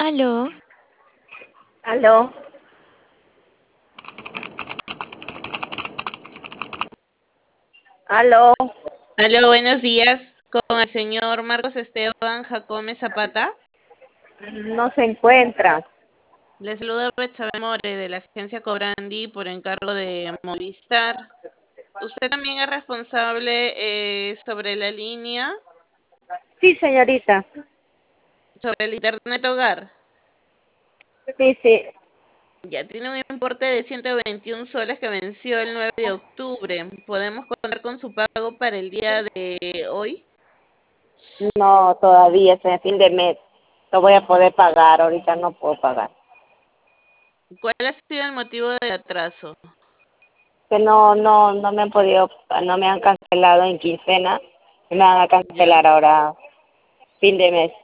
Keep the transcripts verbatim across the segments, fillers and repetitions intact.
Aló, Aló, aló, Aló, buenos días. Con el señor Marcos Esteban Jacome Zapata. no se encuentra. Le saluda Betsabe More de la agencia Cobrandi por encargo de Movistar. Usted también es responsable eh, sobre la línea, Sí, señorita. sobre el Internet Hogar. Sí, sí. Ya tiene un importe de ciento veintiún soles que venció el nueve de octubre. ¿Podemos contar con su pago para el día de hoy? No, todavía es en fin de mes. Lo voy a poder pagar. Ahorita no puedo pagar. ¿Cuál ha sido el motivo del atraso? Que no, no, no me han podido, no me han cancelado en quincena. Me van a Ya. cancelar ahora fin de mes.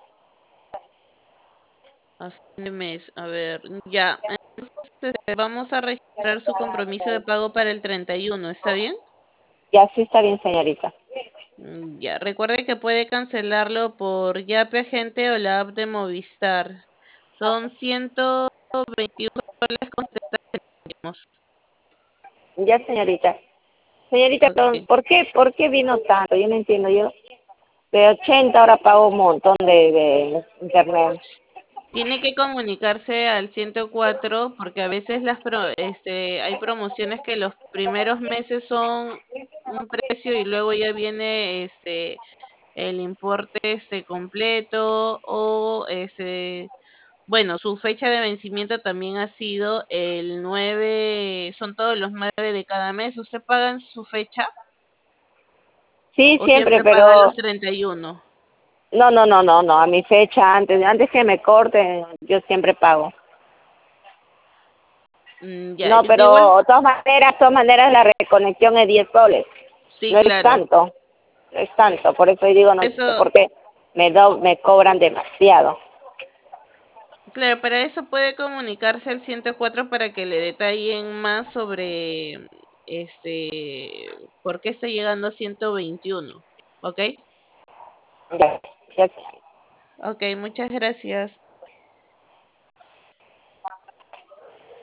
A fin de mes, a ver, ya. Entonces, eh, vamos a registrar su compromiso de pago para el treinta y uno, ¿está bien? Ya sí está bien, señorita. Mm, Ya, recuerde que puede cancelarlo por Yape Agente o la app de Movistar. Son ciento veintiuno soles con setenta céntimos. Ya, señorita. Señorita, Ok. ¿por qué, por qué vino tanto? Yo no entiendo. Yo de ochenta ahora pago un montón de, de internet. Tiene que comunicarse al ciento cuatro porque a veces las pro- este, hay promociones que los primeros meses son un precio y luego ya viene este el importe este completo o este bueno, su fecha de vencimiento también ha sido el nueve, son todos los nueve de cada mes. ¿Usted paga en su fecha Sí, o siempre, siempre paga pero los treinta y uno? no, no, no, no, no, a mi fecha, antes, antes que me corten, yo siempre pago. Mm, ya, No, de igual, pero de todas maneras, de todas maneras la reconexión es diez soles. sí, No es claro. tanto, no es tanto. Por eso digo, no sé Eso, por qué me, do, me cobran demasiado. claro, para eso puede comunicarse al ciento cuatro para que le detallen más sobre este por qué está llegando a ciento veintiuno. ¿Ok? Ya, ya. Ok, muchas gracias.